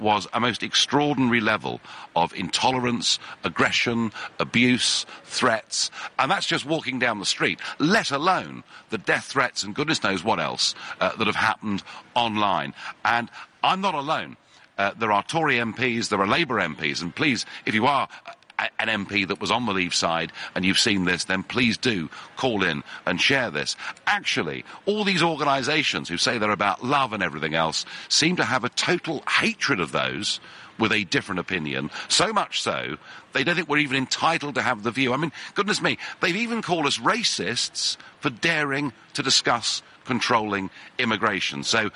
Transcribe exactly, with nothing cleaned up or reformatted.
was a most extraordinary level of intolerance, aggression, abuse, threats, and that's just walking down the street, let alone the death threats and goodness knows what else uh, that have happened online. And I'm not alone. Uh, there are Tory M Ps, there are Labour M Ps, and please, if you are an M P that was on the Leave side and you've seen this, then please do call in and share this. Actually, all these organisations who say they're about love and everything else seem to have a total hatred of those with a different opinion, so much so they don't think we're even entitled to have the view. I mean, goodness me, they've even called us racists for daring to discuss controlling immigration. So